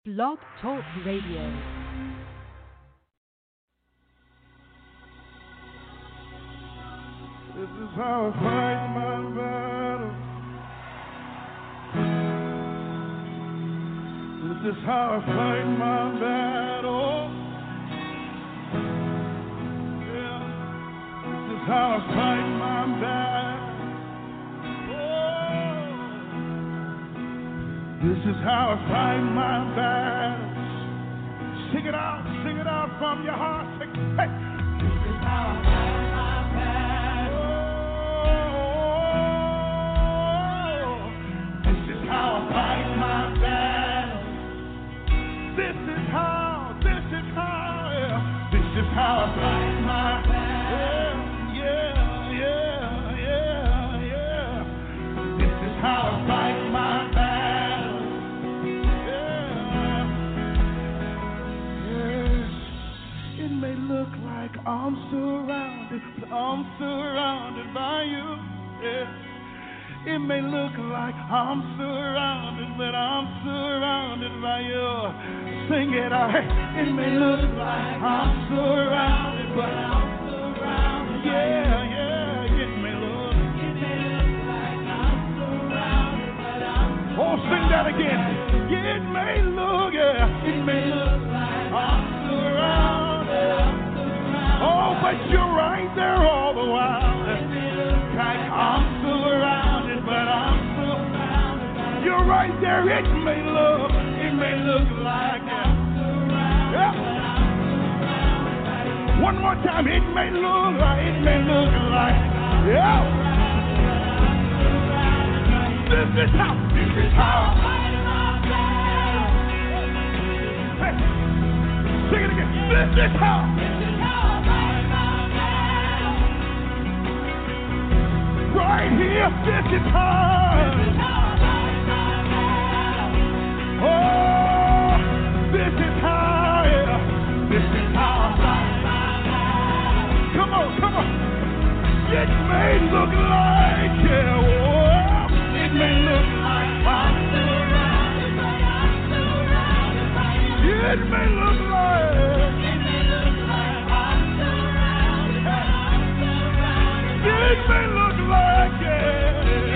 Blog Talk Radio. This is how I fight my battle. This is how I fight my battle. Yeah. This is how I fight my battle. Oh. This is how I fight my battles. Sing it out from your heart. Hey. This is how I fight my battle. This is how I fight my battle. This is how, yeah. This is how I fight my battle. Yeah. This is how I fight my battle. Yeah. Yes. It may look like I'm surrounded, but I'm surrounded by you. Yeah. It may look like I'm surrounded, but I'm surrounded by you. Sing it out. Hey. It may look like I'm surrounded, but I'm surrounded. Yeah. It may look like I'm surrounded, but I'm surrounded. Oh, sing that again. It may look, yeah. It may look like I'm surrounded. Oh, but you're right there all the while. It may look like I'm surrounded, but I'm surrounded. You're right there. It may look like I'm surrounded. Yeah. One more time. It may look like. Yeah. This is how. Hey, sing it again. This is how. Right here, this is how. Oh, this is how, yeah. This is how. Come on. It may look like, yeah, oh, it may look like I'm surrounded, but I'm surrounded by you. It may look like I'm surrounded, but I'm surrounded by you. It may look like, yeah,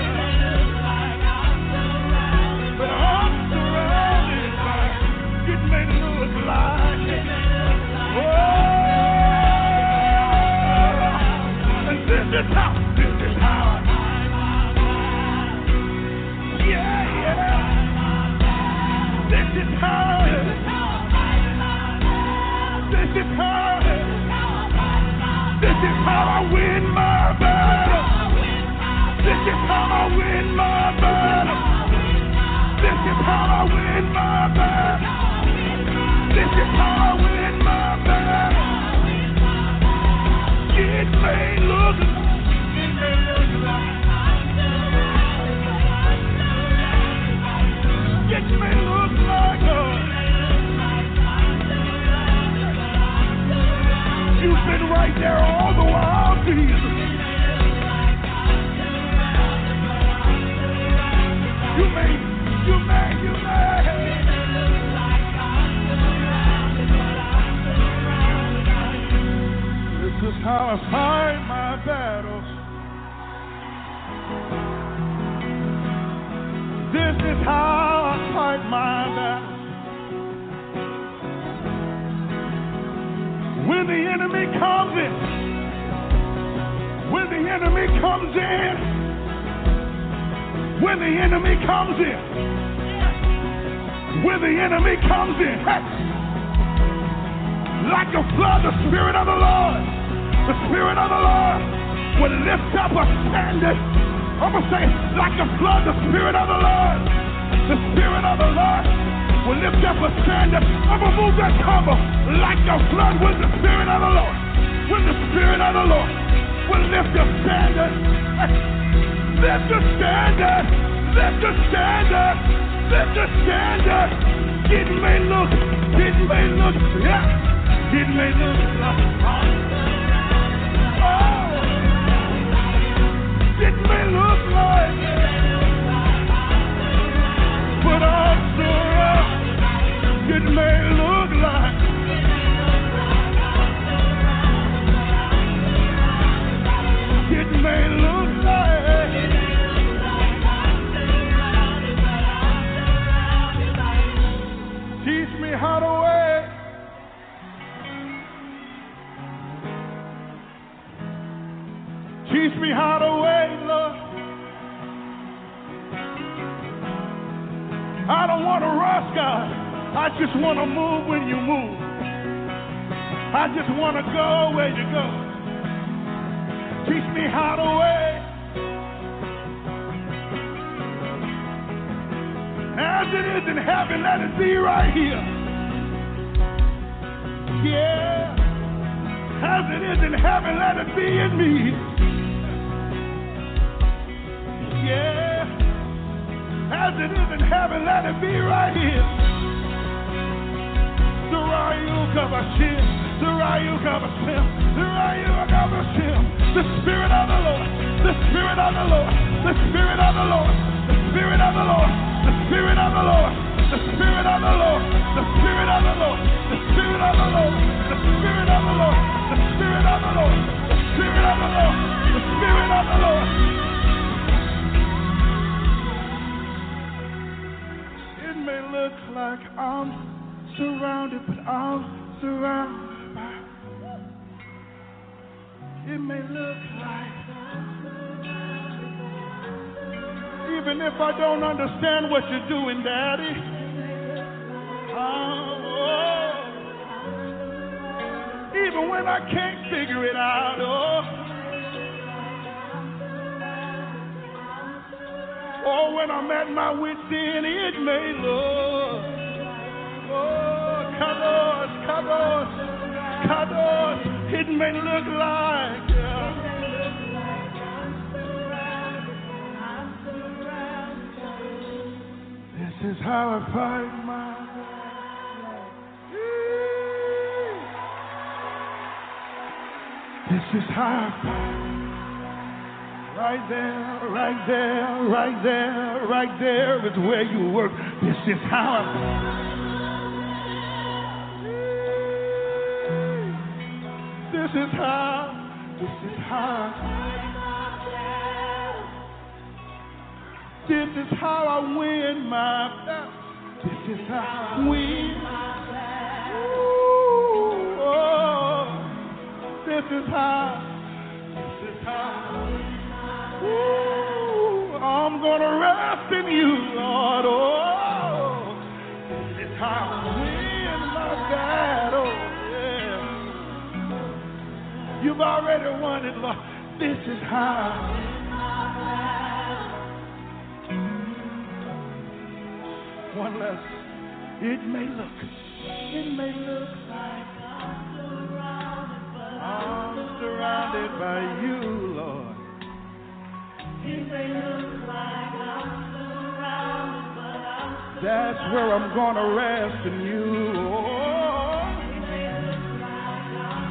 but I'm surrounded by you. It may look like, oh. This is how. Yeah. This is how. This is how. This is how I win my battle. This is how I win my battle. This is how I win my battle. This is how I win my battle. It may look like it may look like you've been right there all the while, Jesus. You may. This is how I fight my battles. This is how I fight my battles. When the enemy comes in, when the enemy comes in, when the enemy comes in, when the enemy comes in, hey, like a flood, the Spirit of the Lord will lift up a standard. I'm going to say, like a flood, the Spirit of the Lord will lift up a standard. I'm going to move that cover like a flood with the Spirit of the Lord. When the Spirit of the Lord will lift the standard. Lift the standard. Lift the standard. Lift the standard. It may look, yeah. It may look like, oh, it may look like, but I'm surrounded. It may look like it may look like teach me how to wait. Teach me how to wait, Lord. I don't want to rush, God. I just want to move when you move. I just want to go where you go. Teach me how to wait. As it is in heaven, let it be right here. Yeah. As it is in heaven, let it be in me. Yeah. As it is in heaven, let it be right here. Sarayu Kabashim, Sarayu Kabashim, Sarayu Kabashim. The Spirit of the Lord, the Spirit of the Lord, the Spirit of the Lord, the Spirit of the Lord, the Spirit of the Lord, the Spirit of the Lord, the Spirit of the Lord, the Spirit of the Lord, the Spirit of the Lord, the Spirit of the Lord, the Spirit of the Lord, the Spirit of the Lord. It may look like I'm surrounded, but I'm surrounded by. It may look like, even if I don't understand what you're doing, Daddy. Even when I can't figure it out, or when I'm at my wit's end, it may look, Kadosh, Kadosh, Kadosh, it may look like, this is how I fight my this is how I fight. Right there, right there, right there, right there is where you work. This is how I this is how this is how I win my battle. This is how I win my battle. This is how I'm gonna rest in you, Lord. Oh, this is how I win my battle. Yeah. You've already won it, Lord. This is how. One less. It may look like I'm surrounded by you, Lord. It may look like I'm surrounded, but that's where I'm gonna rest in you. Oh. It may look like I'm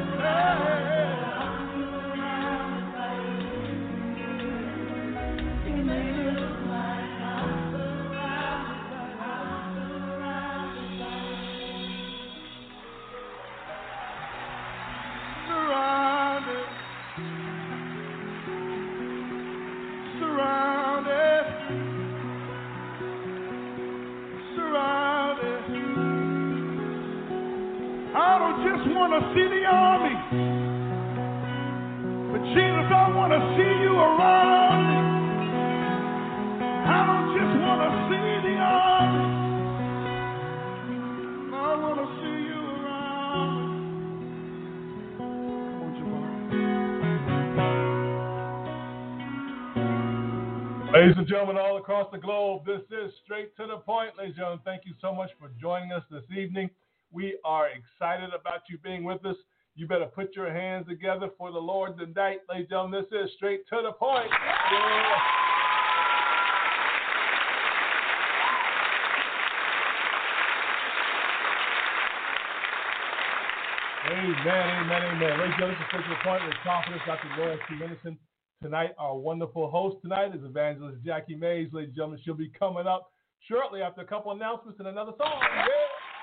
surrounded by you. It may look like I'm surrounded by surrounded. I don't just want to see the army, but Jesus, I want to see you around me. I don't just want to see the army, I want to see you around me. Ladies and gentlemen all across the globe, this is Straight to the Point. Ladies and gentlemen, thank you so much for joining us this evening. We are excited about you being with us. You better put your hands together for the Lord tonight. Ladies and gentlemen, this is Straight to the Point. Yeah. Amen. Ladies and gentlemen, this is Straight to the Point with Prophetess Dr. Laura T. Anderson. Tonight, our wonderful host tonight is Evangelist Jackie Mays. Ladies and gentlemen, she'll be coming up shortly after a couple announcements and another song. Yeah.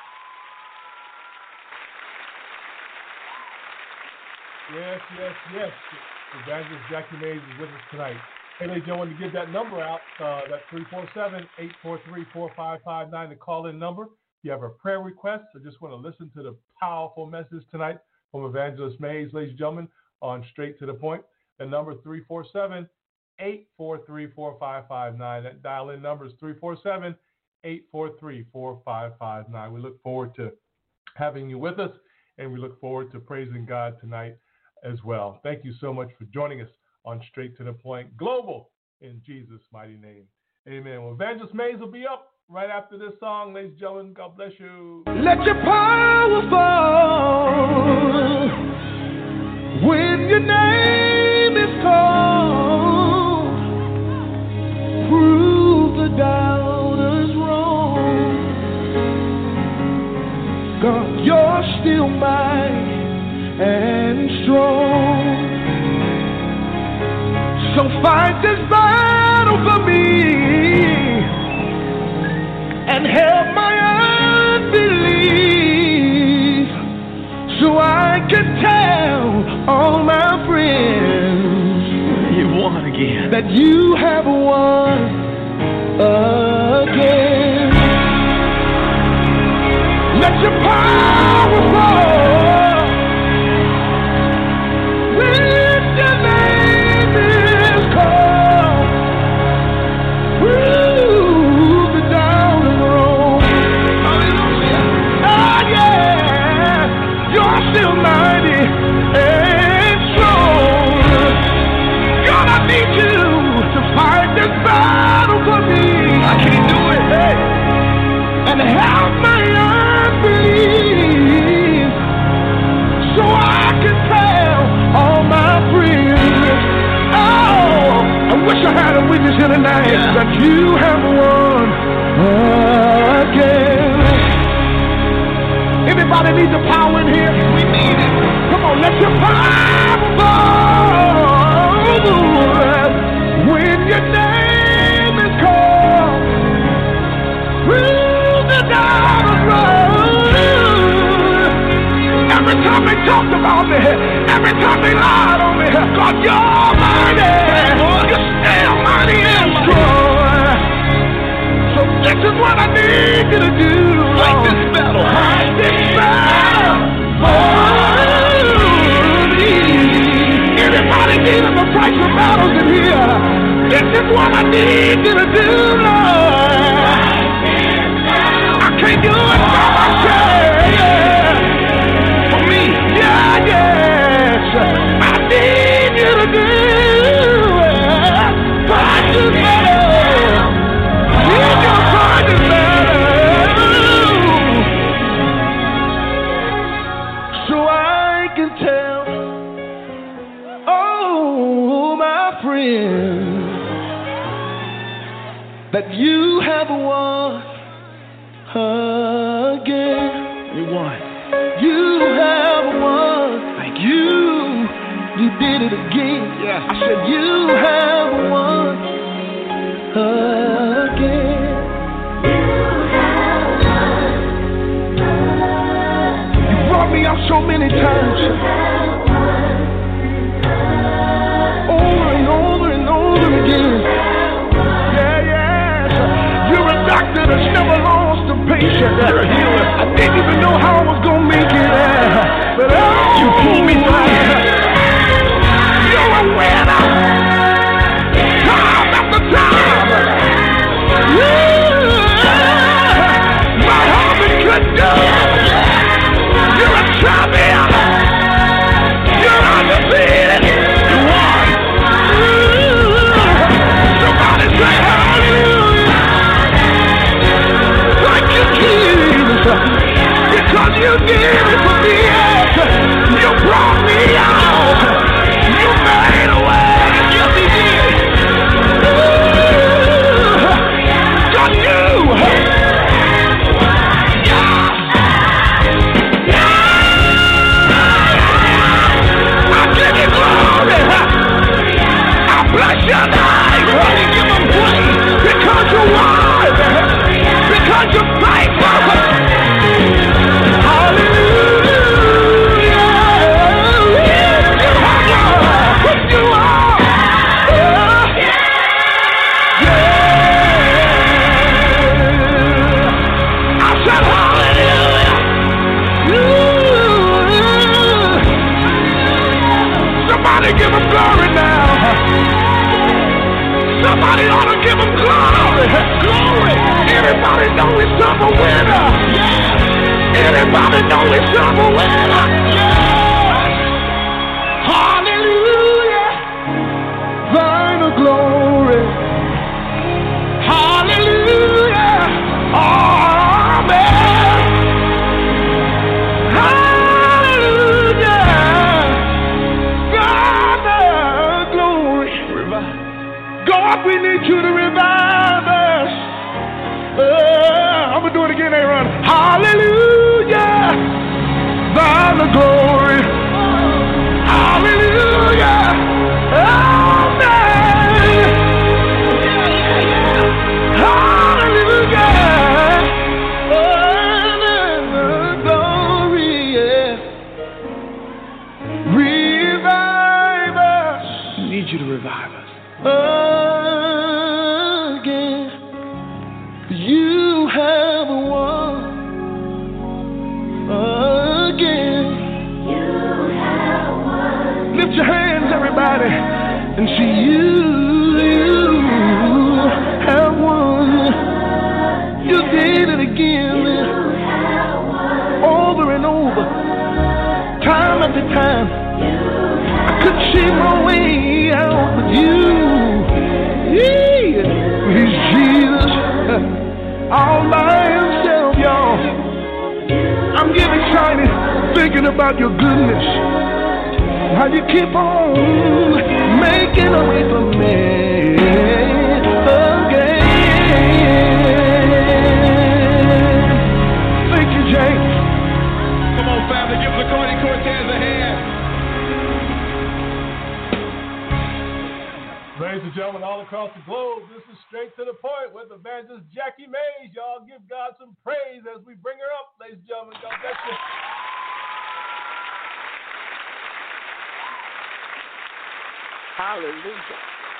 Yes, yes, yes. Evangelist Jackie Mays is with us tonight. Hey, ladies and gentlemen, to give that number out, that's 347-843-4559, the call-in number. If you have a prayer request or just want to listen to the powerful message tonight from Evangelist Mays, ladies and gentlemen, on Straight to the Point, the number is 347-843-4559. That dial-in number is 347-843-4559. We look forward to having you with us, and we look forward to praising God tonight as well. Thank you so much for joining us on Straight to the Point Global in Jesus' mighty name. Amen. Well, Evangelist Mays will be up right after this song. Ladies and gentlemen, God bless you. Let your power fall when your name is called. Prove the doubters wrong. God, you're still mighty and strong. So fight this battle for me and help my unbelief, so I can tell all my friends you won again, that you have won again. Let your power fall. Still mighty and strong. God, I need you to fight this battle for me. I can't do it. Hey. And help my unbelief, so I can tell all my friends. Oh, I wish I had a witness here tonight that you have won again. Anybody need the power in here? We need it. Come on, let your power fall when your name is called. Through the dark road. Every time they talked about me, every time they lied on me, God, you're mighty. You're still mighty and strong. So this is what I need you to do. Fight this battle. Fight this battle for me. Anybody needing the price of battles in here? This is what I need you to do, Lord. I can't do it by myself. Yeah. For me, yeah, yes. I need you to do it. Fight this battle. So I can tell all my friends that you have won again. You won. You have won. Thank you. You did it again. Yeah. I said you have won again. Me out so many times, over and over and over again. Yeah, yes. You're a doctor that's never lost a patient. You're a healer. I didn't even know how I was gonna make it, but you pulled me through. You're a winner, time after time. Yeah. My husband could do it. You're a champion. You're undefeated. You won. Somebody say hallelujah. Thank you, Jesus, because you did it for me. You brought me out. You made a way. Yes, He did. God, you. Bless your name. Really give Him praise because you're wise, because you're faithful. Hallelujah. Somebody ought to give him glory. Glory. Anybody know we serve a winner? Yeah. Anybody know we serve a winner? Yeah. Hallelujah. Thine the glory. Hallelujah. Amen. Hallelujah. God the glory. God, we need you to revive us. I'm going to do it again, Aaron. Hallelujah. Thine the glory. Hallelujah. Amen. Hallelujah. Thine the glory. Yeah. Revive us. I need you to revive us. Again. You have won again. You have won. Lift your hands, everybody, and see you have won. You did it again. You have won. Over and over, time after time. I could see my way out with you. He's Jesus. All by himself, y'all. I'm getting excited thinking about your goodness. How you keep on making a way for me again. Thank you, James. Come on, family, give Zacardi Cortez a hand. Ladies and gentlemen, all across the globe, this is Straight to the Point with Evangelist Jackie Mays. Y'all give God some praise as we bring her up, ladies and gentlemen. God bless you. Hallelujah.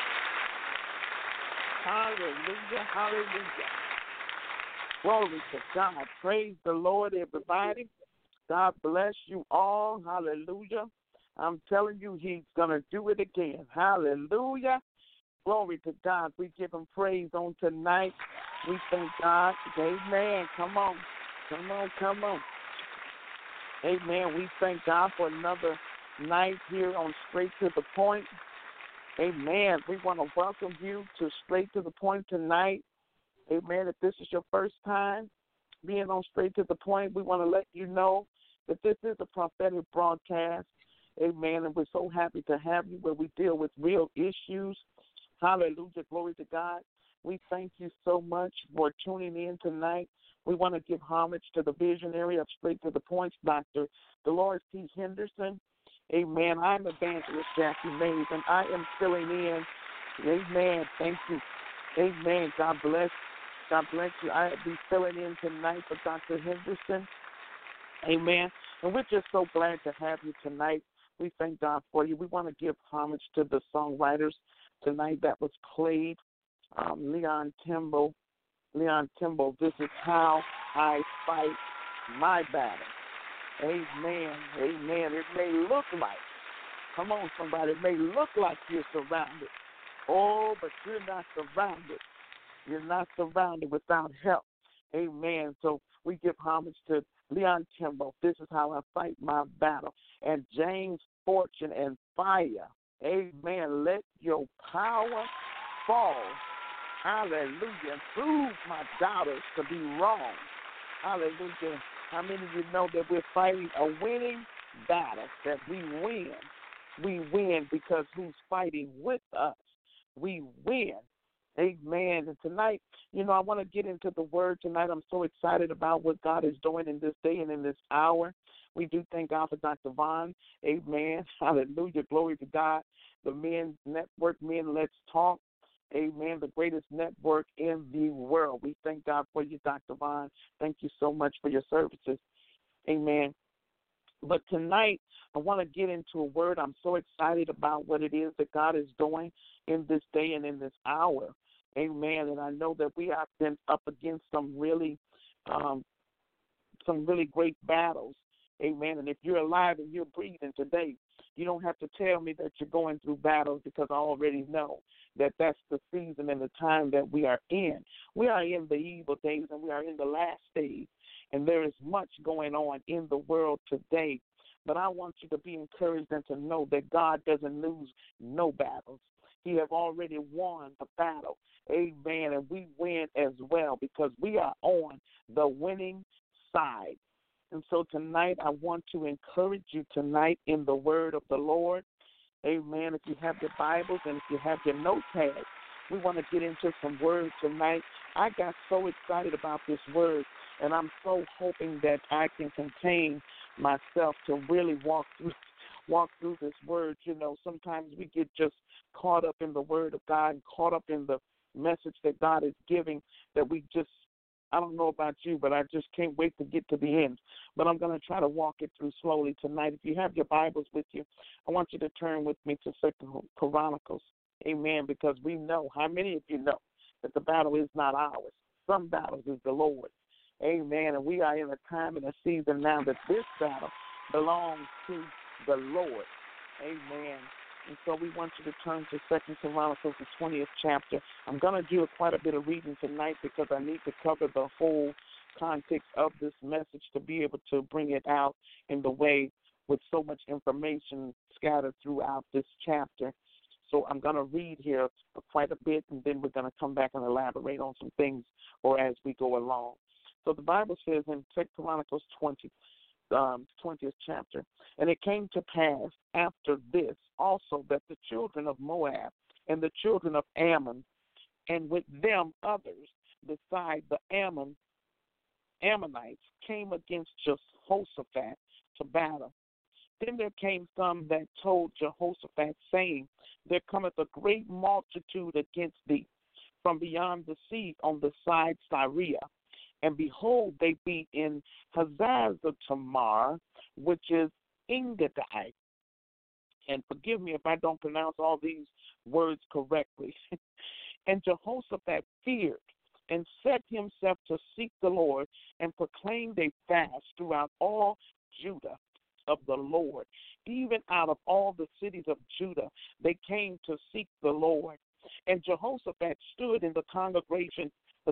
Hallelujah. Hallelujah. Glory to God. Praise the Lord, everybody. God bless you all. Hallelujah. I'm telling you, he's going to do it again. Hallelujah. Glory to God. We give him praise on tonight. We thank God. Amen. Come on. Come on. Come on. Amen. We thank God for another night here on Straight to the Point. Amen. We want to welcome you to Straight to the Point tonight. Amen. If this is your first time being on Straight to the Point, we want to let you know that this is a prophetic broadcast. Amen. And we're so happy to have you where we deal with real issues. Hallelujah. Glory to God. We thank you so much for tuning in tonight. We want to give homage to the visionary of Straight to the Point, Dr. Dolores T. Henderson. Amen. I'm Evangelist Jackie Mays, and I am filling in. Amen. Thank you. Amen. God bless. God bless you. I'll be filling in tonight for Dr. Henderson. Amen. And we're just so glad to have you tonight. We thank God for you. We want to give homage to the songwriters tonight that was played. Leon Timbo, this is how I fight my battle. Amen. Amen. It may look like, come on, somebody, it may look like you're surrounded. Oh, but you're not surrounded. You're not surrounded without help. Amen. So we give homage to Leon Timbo. This is how I fight my battle. And James Fortune and Fire. Amen. Let your power fall. Hallelujah. Prove my doubters to be wrong. Hallelujah. How many of you know that we're fighting a winning battle, that we win? We win because who's fighting with us? We win. Amen. And tonight, I want to get into the word tonight. I'm so excited about what God is doing in this day and in this hour. We do thank God for Dr. Vaughn. Amen. Hallelujah. Glory to God. The Men's Network, Men Let's Talk. Amen. The greatest network in the world. We thank God for you, Dr. Vaughn. Thank you so much for your services. Amen. But tonight, I want to get into a word. I'm so excited about what it is that God is doing in this day and in this hour. Amen. And I know that we have been up against some really great battles. Amen. And if you're alive and you're breathing today, You don't have to tell me that you're going through battles because I already know that that's the season and the time that we are in. We are in the evil days and we are in the last days, and there is much going on in the world today. But I want you to be encouraged and to know that God doesn't lose no battles. He has already won the battle. Amen. And we win as well because we are on the winning side. And so tonight I want to encourage you tonight in the word of the Lord. Amen. If you have your Bibles and if you have your notepads, we want to get into some words tonight. I got so excited about this word, and I'm so hoping that I can contain myself to really walk through this word. You know, sometimes we get just caught up in the word of God and caught up in the message that God is giving that we just, I don't know about you, but I just can't wait to get to the end. But I'm going to try to walk it through slowly tonight. If you have your Bibles with you, I want you to turn with me to 2 Chronicles. Amen, because we know, how many of you know that the battle is not ours? Some battles is the Lord. Amen, and we are in a time and a season now that this battle belongs to the Lord. Amen. And so we want you to turn to 2 Chronicles, the 20th chapter. I'm going to do quite a bit of reading tonight because I need to cover the whole context of this message to be able to bring it out in the way with so much information scattered throughout this chapter. So I'm going to read here quite a bit, and then we're going to come back and elaborate on some things or as we go along. So the Bible says in 2 Chronicles 20th chapter, and it came to pass after this also that the children of Moab and the children of Ammon, and with them others beside the Ammonites, came against Jehoshaphat to battle. Then there came some that told Jehoshaphat, saying, there cometh a great multitude against thee from beyond the sea on the side Syria. And behold, they be in Hazazah-Tamar, which is Engedi. And forgive me if I don't pronounce all these words correctly. And Jehoshaphat feared and set himself to seek the Lord and proclaimed a fast throughout all Judah of the Lord. Even out of all the cities of Judah, they came to seek the Lord. And Jehoshaphat stood in the congregation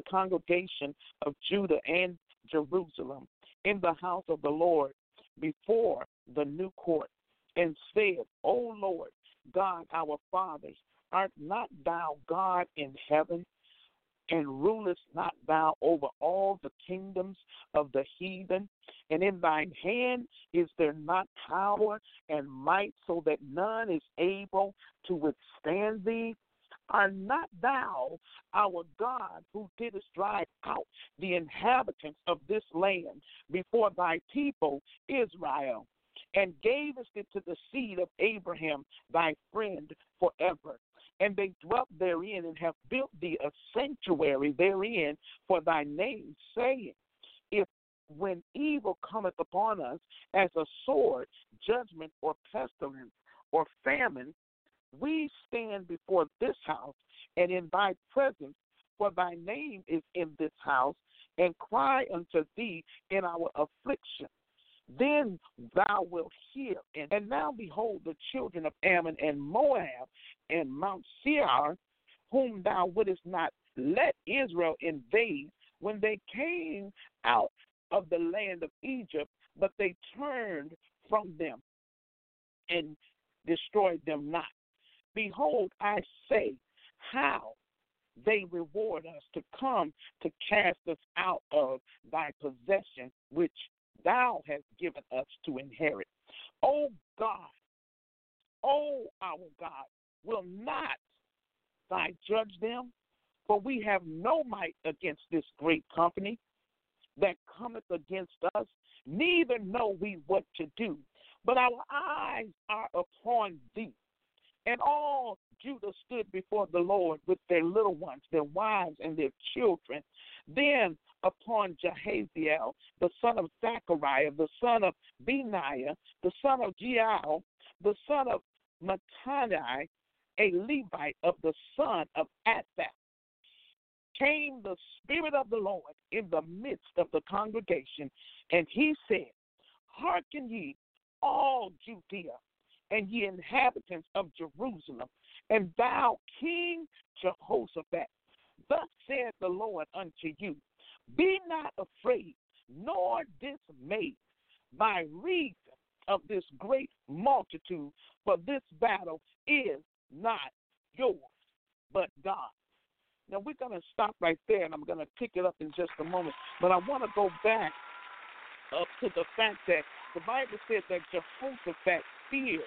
of Judah and Jerusalem in the house of the Lord before the new court, and said, O Lord, God our fathers, art not thou God in heaven? And rulest not thou over all the kingdoms of the heathen? And in thine hand is there not power and might, so that none is able to withstand thee? Are not thou our God, who didst drive out the inhabitants of this land before thy people Israel, and gavest it to the seed of Abraham thy friend forever? And they dwelt therein, and have built thee a sanctuary therein for thy name, saying, if when evil cometh upon us as a sword, judgment, or pestilence, or famine, we stand before this house and in thy presence, for thy name is in this house, and cry unto thee in our affliction. Then thou wilt hear. And now behold, the children of Ammon and Moab and Mount Seir, whom thou wouldest not let Israel invade when they came out of the land of Egypt, but they turned from them and destroyed them not. Behold, I say, how they reward us to come to cast us out of thy possession, which thou hast given us to inherit. O God, O our God, will not thy judge them? For we have no might against this great company that cometh against us, neither know we what to do, but our eyes are upon thee. And all Judah stood before the Lord with their little ones, their wives, and their children. Then upon Jahaziel, the son of Zechariah, the son of Benaiah, the son of Jeiel, the son of Mattaniah, a Levite of the son of Asaph, came the Spirit of the Lord in the midst of the congregation, and he said, hearken ye, all Judea and ye inhabitants of Jerusalem, and thou King Jehoshaphat, thus saith the Lord unto you, be not afraid, nor dismayed by reason of this great multitude, for this battle is not yours, but God. Now, we're going to stop right there, and I'm going to pick it up in just a moment. But I want to go back up to the fact that the Bible says that Jehoshaphat feared.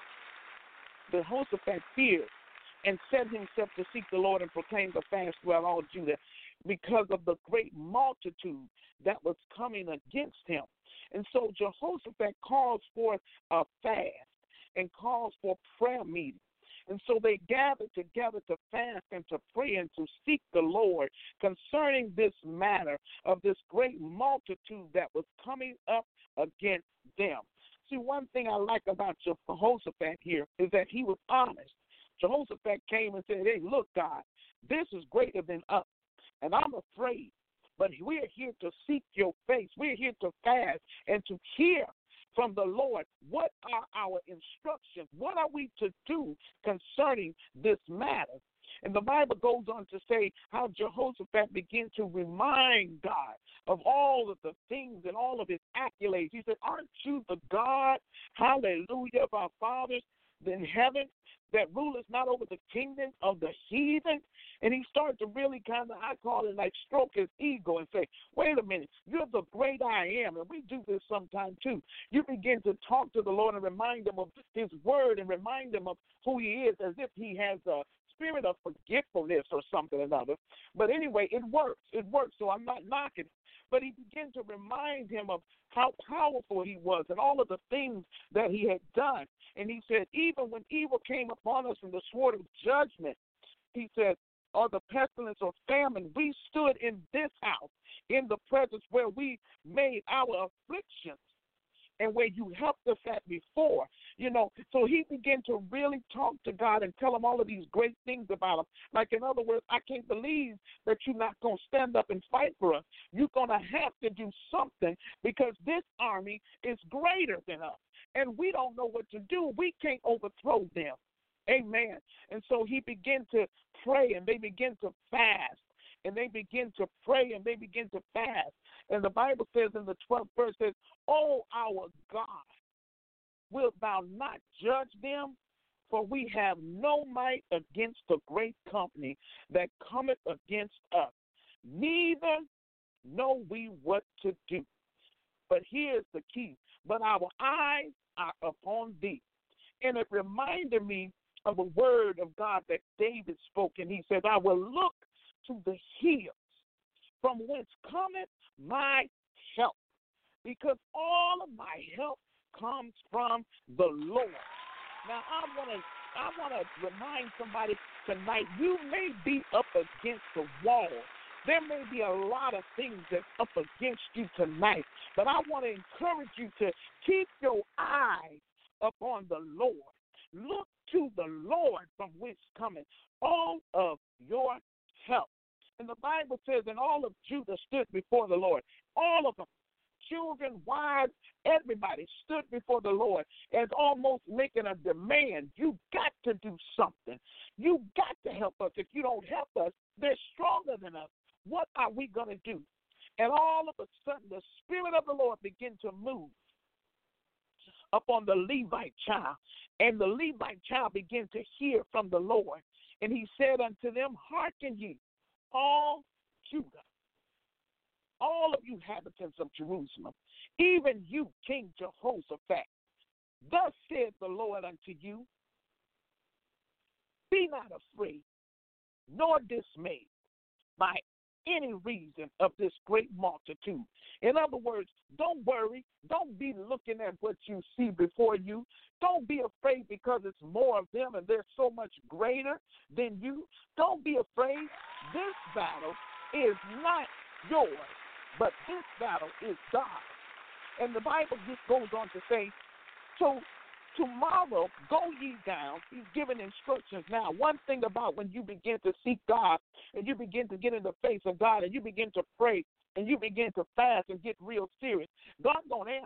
Jehoshaphat feared and set himself to seek the Lord and proclaim the fast throughout all Judah because of the great multitude that was coming against him. And so Jehoshaphat calls forth a fast and calls for prayer meetings. And so they gathered together to fast and to pray and to seek the Lord concerning this matter of this great multitude that was coming up against them. See, one thing I like about Jehoshaphat here is that he was honest. Jehoshaphat came and said, hey, look, God, this is greater than us, and I'm afraid. But we're here to seek your face. We're here to fast and to hear from the Lord. What are our instructions? What are we to do concerning this matter? And the Bible goes on to say how Jehoshaphat began to remind God of all of the things and all of his accolades. He said, aren't you the God, hallelujah, of our fathers in heaven that ruleth not over the kingdom of the heathen? And he started to really kind of, I call it like stroke his ego and say, wait a minute, you're the great I am. And we do this sometime too. You begin to talk to the Lord and remind him of his word and remind him of who he is as if he has a spirit of forgetfulness or something or another. But anyway, it works. It works, so I'm not knocking it. But he began to remind him of how powerful he was and all of the things that he had done. And he said, even when evil came upon us from the sword of judgment, he said, or the pestilence or famine, we stood in this house, in the presence where we made our afflictions and where you helped us at before. You know, so he began to really talk to God and tell him all of these great things about him. Like, in other words, I can't believe that you're not going to stand up and fight for us. You're going to have to do something because this army is greater than us, and we don't know what to do. We can't overthrow them. Amen. And so he began to pray, and they began to fast, and they begin to pray, and they begin to fast. And the Bible says in the 12th verse, says, oh, our God, wilt thou not judge them? For we have no might against the great company that cometh against us, neither know we what to do. But here's the key, but our eyes are upon thee. And it reminded me of a word of God that David spoke, and he said, I will look to the hills from whence cometh my help, because all of my help comes from the Lord. Now, I want to remind somebody tonight, you may be up against the wall. There may be a lot of things that's up against you tonight, but I want to encourage you to keep your eyes upon the Lord. Look to the Lord from whence cometh all of your help. And the Bible says, and all of Judah stood before the Lord. All of them, children, wives, everybody stood before the Lord as almost making a demand. You got to do something. You got to help us. If you don't help us, they're stronger than us. What are we going to do? And all of a sudden, the Spirit of the Lord began to move upon the Levite child. And the Levite child began to hear from the Lord. And he said unto them, hearken ye, all Judah, all of you inhabitants of Jerusalem, even you, King Jehoshaphat, thus saith the Lord unto you, be not afraid, nor dismayed by any reason of this great multitude. In other words, don't worry. Don't be looking at what you see before you. Don't be afraid because it's more of them and they're so much greater than you. Don't be afraid. This battle is not yours, but this battle is God. And the Bible just goes on to say, so tomorrow, go ye down. He's giving instructions now. One thing about when you begin to seek God and you begin to get in the face of God and you begin to pray and you begin to fast and get real serious, God's going to answer you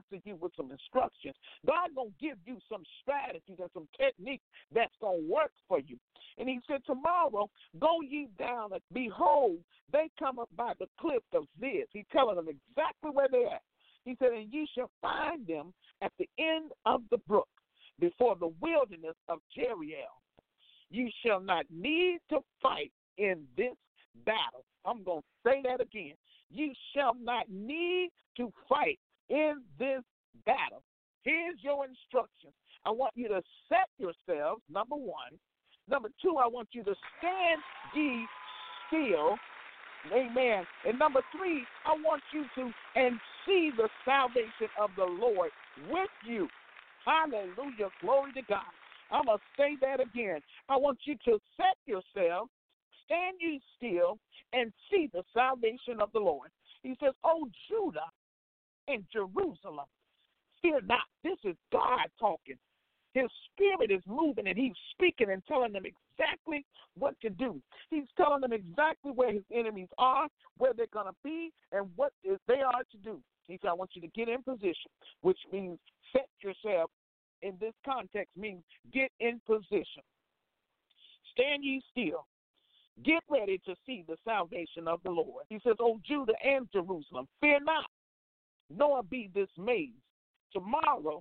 with some instructions. God going to give you some strategies and some techniques that's going to work for you. And he said, tomorrow, go ye down, and behold, they come up by the cliff of Ziz. He's telling them exactly where they're at. He said, and ye shall find them at the end of the brook, before the wilderness of Jeriel. You shall not need to fight in this battle. I'm going to say that again. You shall not need to fight in this battle. Here's your instructions. I want you to set yourselves, number one. Number two, I want you to stand ye still. Amen. And number three, I want you to and see the salvation of the Lord with you. Hallelujah. Glory to God. I'm going to say that again. I want you to set yourself, stand ye still, and see the salvation of the Lord. He says, O Judah and Jerusalem, fear not. This is God talking. His spirit is moving, and he's speaking and telling them exactly what to do. He's telling them exactly where his enemies are, where they're going to be, and what they are to do. He said, I want you to get in position, which means set yourself. In this context means get in position. Stand ye still. Get ready to see the salvation of the Lord. He says, O Judah and Jerusalem, fear not, nor be dismayed. Tomorrow,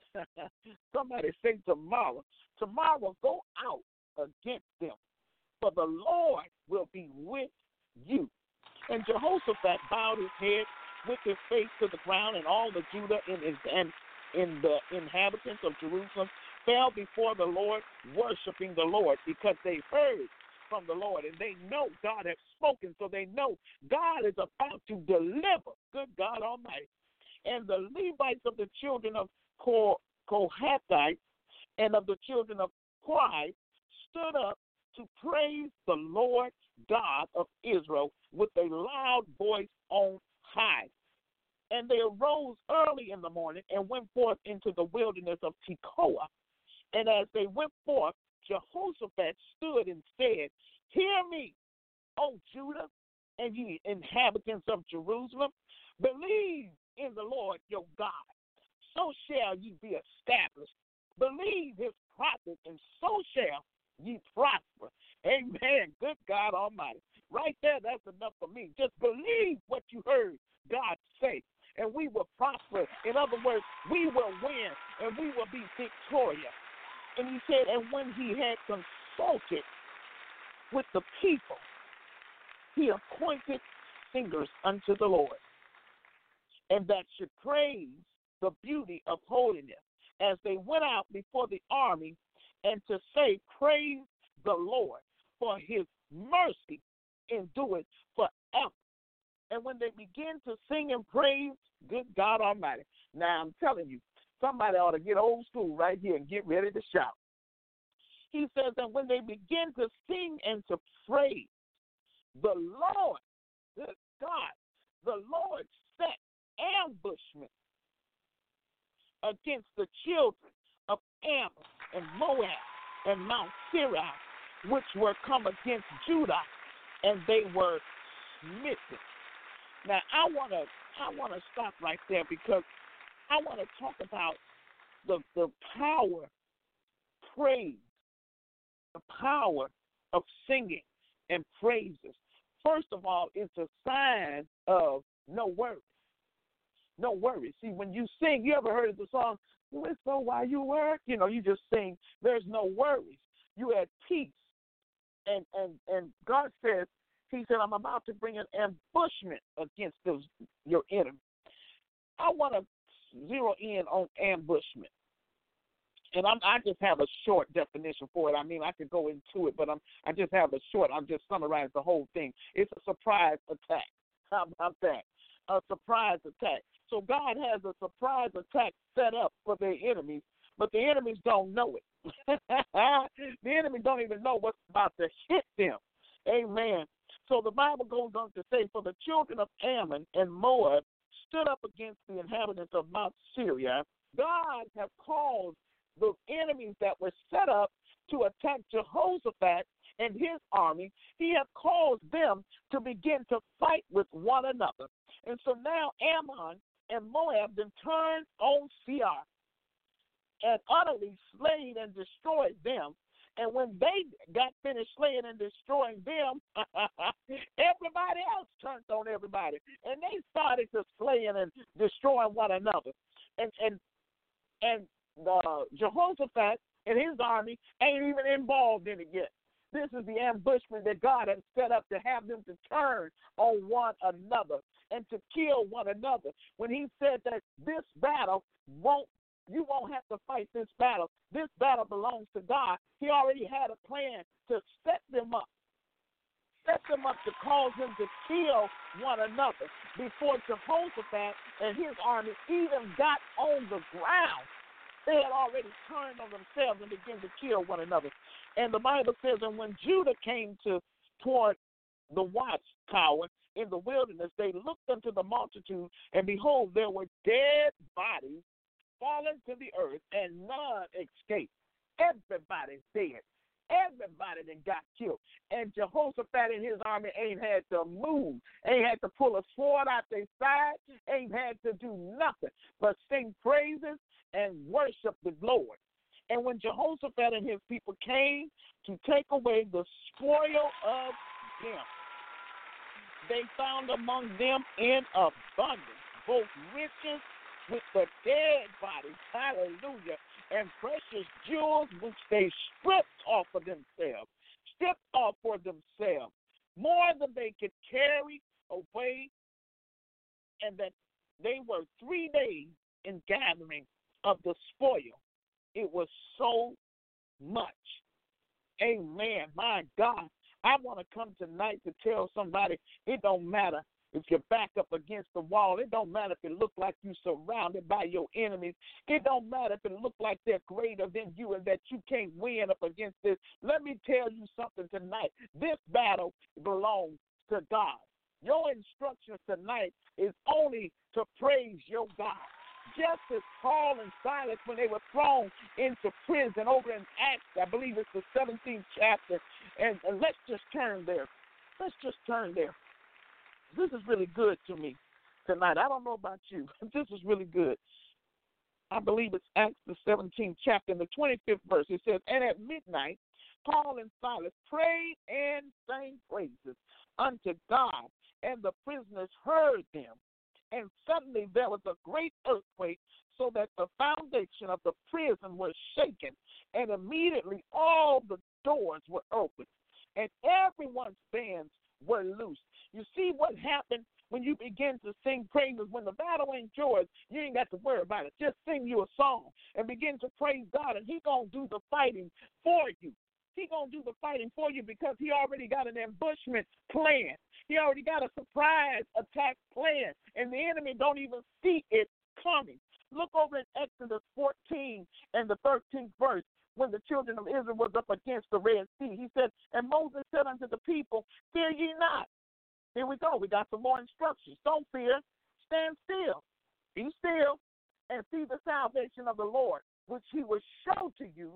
somebody say tomorrow. Tomorrow go out against them, for the Lord will be with you. And Jehoshaphat bowed his head with his face to the ground, and all the Judah and the inhabitants of Jerusalem fell before the Lord, worshiping the Lord, because they heard from the Lord, and they know God has spoken, so they know God is about to deliver. Good God Almighty. And the Levites of the children of Kohathites and of the children of Korah stood up to praise the Lord God of Israel with a loud voice on high. And they arose early in the morning and went forth into the wilderness of Tekoa. And as they went forth, Jehoshaphat stood and said, Hear me, O Judah, and ye inhabitants of Jerusalem. Believe in the Lord your God, so shall ye be established. Believe his prophets, and so shall ye prosper. Amen. Good God Almighty. Right there, that's enough for me. Just believe what you heard God say, and we will prosper. In other words, we will win, and we will be victorious. And he said, and when he had consulted with the people, he appointed singers unto the Lord, and that should praise the beauty of holiness, as they went out before the army, and to say, Praise the Lord, for his mercy endureth forever. And when they begin to sing and praise, good God Almighty. Now I'm telling you, somebody ought to get old school right here and get ready to shout. He says, and when they begin to sing and to praise, the Lord, good God, the Lord set ambushment against the children of Ammon and Moab and Mount Seir, which were come against Judah, and they were smitten. Now I want to stop right there, because I want to talk about the power, praise, the power of singing and praises. First of all, it's a sign of no worries. No worries. See, when you sing, you ever heard of the song, Whistle While You Work? You know, you just sing, there's no worries. You had peace. And God says, he said, I'm about to bring an ambushment against your enemy. I want to zero in on ambushment. And I just have a short definition for it. I mean, I could go into it, but I just have a short. I'll just summarize the whole thing. It's a surprise attack. How about that? A surprise attack. So God has a surprise attack set up for their enemies, but the enemies don't know it. The enemy don't even know what's about to hit them. Amen. So the Bible goes on to say, for the children of Ammon and Moab stood up against the inhabitants of Mount Seir. God has caused the enemies that were set up to attack Jehoshaphat and his army. He has caused them to begin to fight with one another. And so now Ammon and Moab then turned on Seir and utterly slayed and destroyed them. And when they got finished slaying and destroying them, everybody else turned on everybody. And they started to slaying and destroying one another. And Jehoshaphat and his army ain't even involved in it yet. This is the ambushment that God has set up to have them to turn on one another and to kill one another. When he said that this battle you won't have to fight this battle. This battle belongs to God. He already had a plan to set them up to cause them to kill one another before Jehoshaphat and his army even got on the ground. They had already turned on themselves and began to kill one another. And the Bible says, and when Judah came toward the watchtower in the wilderness, they looked unto the multitude, and behold, there were dead bodies fallen to the earth, and none escaped. Everybody's dead. Everybody that got killed. And Jehoshaphat and his army ain't had to move, ain't had to pull a sword out their side, ain't had to do nothing but sing praises and worship the Lord. And when Jehoshaphat and his people came to take away the spoil of them, they found among them in abundance both riches with the dead bodies, hallelujah, and precious jewels which they stripped off for themselves, more than they could carry away, and that they were 3 days in gathering of the spoil. It was so much. Amen. My God, I want to come tonight to tell somebody it don't matter if you're back up against the wall. It don't matter if it look like you're surrounded by your enemies. It don't matter if it look like they're greater than you and that you can't win up against this. Let me tell you something tonight. This battle belongs to God. Your instructions tonight is only to praise your God. Just as Paul and Silas, when they were thrown into prison over in Acts, I believe it's the 17th chapter, and let's just turn there. This is really good to me tonight. I don't know about you, but this is really good. I believe it's Acts the 17th chapter, in the 25th verse. It says, and at midnight, Paul and Silas prayed and sang praises unto God, and the prisoners heard them. And suddenly there was a great earthquake, so that the foundation of the prison was shaken, and immediately all the doors were opened, and everyone's bands were loosed. You see what happened when you begin to sing praises? When the battle ain't yours, you ain't got to worry about it. Just sing you a song and begin to praise God, and He going to do the fighting for you. He going to do the fighting for you because He already got an ambushment plan. He already got a surprise attack plan, and the enemy don't even see it coming. Look over in Exodus 14 and the 13th verse. When the children of Israel was up against the Red Sea, he said, and Moses said unto the people, fear ye not. Here we go. We got some more instructions. Don't fear. Stand still. Be still and see the salvation of the Lord, which He will show to you,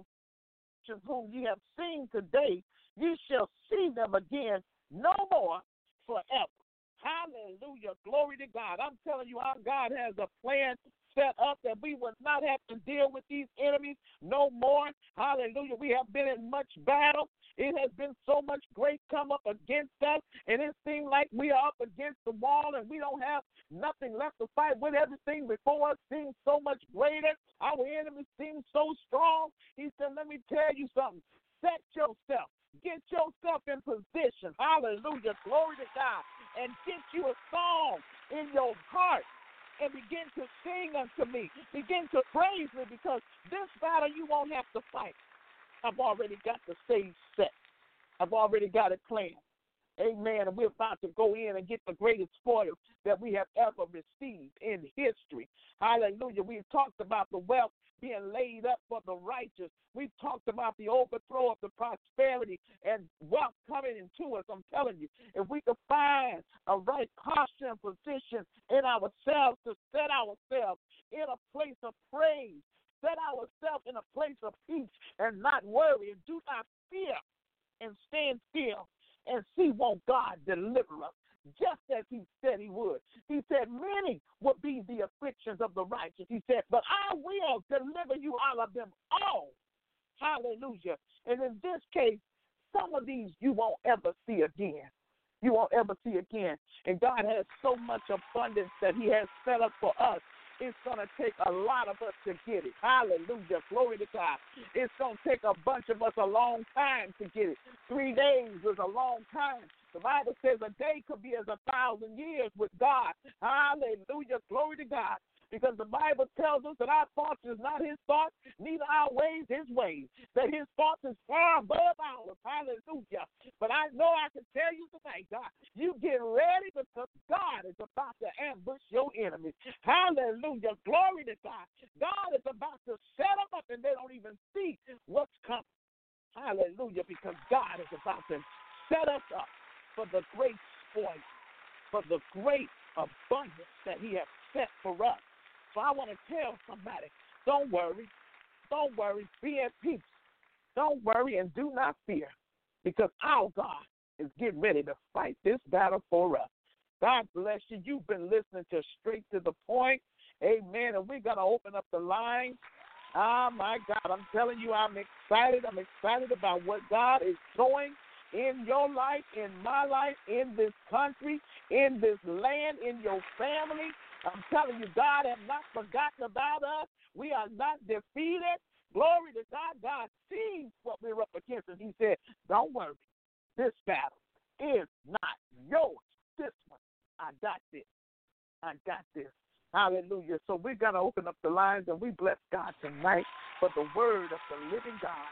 whom ye have seen today. Ye shall see them again no more forever. Hallelujah. Glory to God. I'm telling you, our God has a plan set up that we will not have to deal with these enemies no more. Hallelujah. We have been in much battle. It has been so much great come up against us, and it seems like we are up against the wall and we don't have nothing left to fight with. Everything before us seems so much greater. Our enemies seem so strong. He said, let me tell you something. Set yourself. Get yourself in position. Hallelujah. Glory to God. And get you a song in your heart and begin to sing unto me. Begin to praise me, because this battle you won't have to fight. I've already got the stage set. I've already got it planned. Amen. And we're about to go in and get the greatest spoil that we have ever received in history. Hallelujah. We've talked about the wealth being laid up for the righteous. We've talked about the overthrow of the prosperity and wealth coming into us. I'm telling you, if we could find a right posture and position in ourselves to set ourselves in a place of praise, set ourselves in a place of peace and not worry, and do not fear, and stand still and see won't God deliver us. just as he said he would. He said, many would be the afflictions of the righteous. He said, but I will deliver you out of them all. Hallelujah. And in this case, some of these you won't ever see again. You won't ever see again. And God has so much abundance that he has set up for us. It's going to take a lot of us to get it. Hallelujah. Glory to God. It's going to take a bunch of us a long time to get it. 3 days is a long time. The Bible says a day could be as 1,000 years with God. Hallelujah. Glory to God. Because the Bible tells us that our thoughts is not his thoughts, neither our ways his ways. That his thoughts is far above ours. Hallelujah. But I know I can tell you tonight, God, you get ready because God is about to ambush your enemies. Hallelujah. Glory to God. God is about to set them up and they don't even see what's coming. Hallelujah. Because God is about to set us up for the great spoil, for the great abundance that he has set for us. So I want to tell somebody, don't worry, be at peace. Don't worry and do not fear, because our God is getting ready to fight this battle for us. God bless you. You've been listening to Straight to the Point. Amen. And we're going to open up the line. Oh, my God, I'm telling you, I'm excited. I'm excited about what God is doing in your life, in my life, in this country, in this land, in your family. I'm telling you, God has not forgotten about us. We are not defeated. Glory to God. God sees what we're up against. And he said, don't worry. This battle is not yours. This one, I got this. I got this. Hallelujah. So we're going to open up the lines, and we bless God tonight for the word of the living God.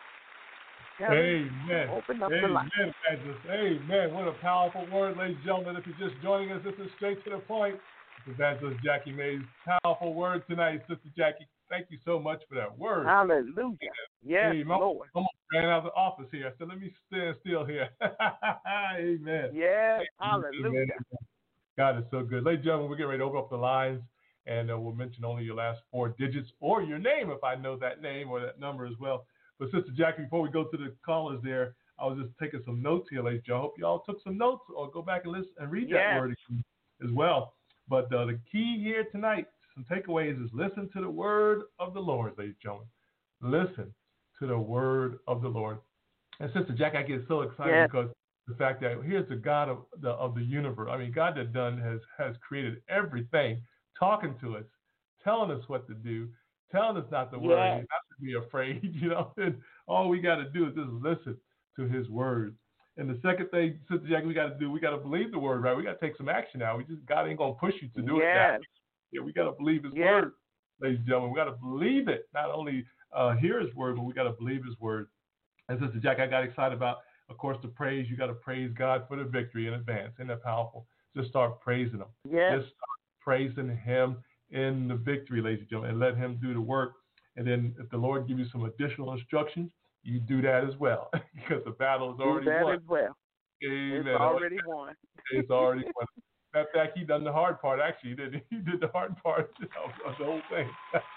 Amen. Open up the line. Amen. What a powerful word, ladies and gentlemen. If you're just joining us, this is Straight to the Point. Evangelist Jackie Mays, powerful word tonight. Sister Jackie, thank you so much for that word. Hallelujah. Yes, Lord. I almost ran out of the office here. I said, let me stand still here. Amen. Yes, hallelujah. Amen. God is so good. Ladies and gentlemen, we're getting ready to open up the lines, and we'll mention only your last 4 digits or your name if I know that name or that number as well. But Sister Jackie, before we go to the callers there, I was just taking some notes here, ladies and gentlemen. I hope y'all took some notes or go back and listen and read that word as well. But the key here tonight, some takeaways, is listen to the word of the Lord, ladies and gentlemen. Listen to the word of the Lord. And Sister Jack, I get so excited because the fact that here's the God of the universe. I mean, God that has created everything, talking to us, telling us what to do, telling us not to worry, not to be afraid, And all we got to do is just listen to his word. And the second thing, Sister Jackie, we got to believe the word, right? We got to take some action now. God ain't going to push you to do it now. Yeah, we got to believe his word, ladies and gentlemen. We got to believe it. Not only hear his word, but we got to believe his word. And Sister Jackie, I got excited about, of course, the praise. You got to praise God for the victory in advance. Isn't that powerful? Just start praising him. Yes. Just start praising him in the victory, ladies and gentlemen, and let him do the work. And then if the Lord gives you some additional instructions, you do that as well, because the battle is already won. Do that as well. Amen. It's already won. It's already won. Matter of fact, he done the hard part. Actually, he did the hard part of the whole thing.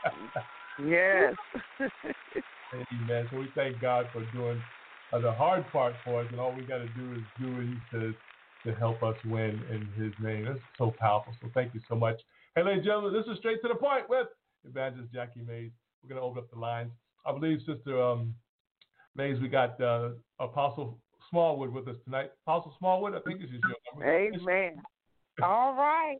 Yes. Amen. So we thank God for doing the hard part for us, and all we got to do is do what he says to help us win in his name. That's so powerful. So thank you so much. Hey, ladies and gentlemen, this is Straight to the Point with Evangelist Jackie Mays. We're going to open up the lines. I believe, Sister Mays, we got Apostle Smallwood with us tonight. Apostle Smallwood, I think this is your number. Amen. All right.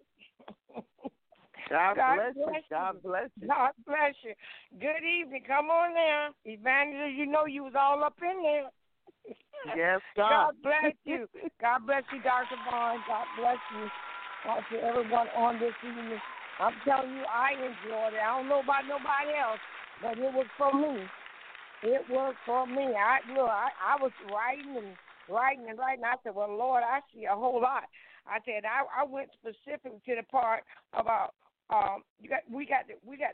God bless you. God bless you. God bless you. Good evening. Come on now. Evangelist, you know you was all up in there. Yes, God bless you. God bless you, Dr. Vaughn. God bless you. God to everyone on this evening. I'm telling you, I enjoyed it. I don't know about nobody else, but it was for me. It was for me. I was writing. I said, well, Lord, I see a whole lot. I said, I went specific to the part about we got to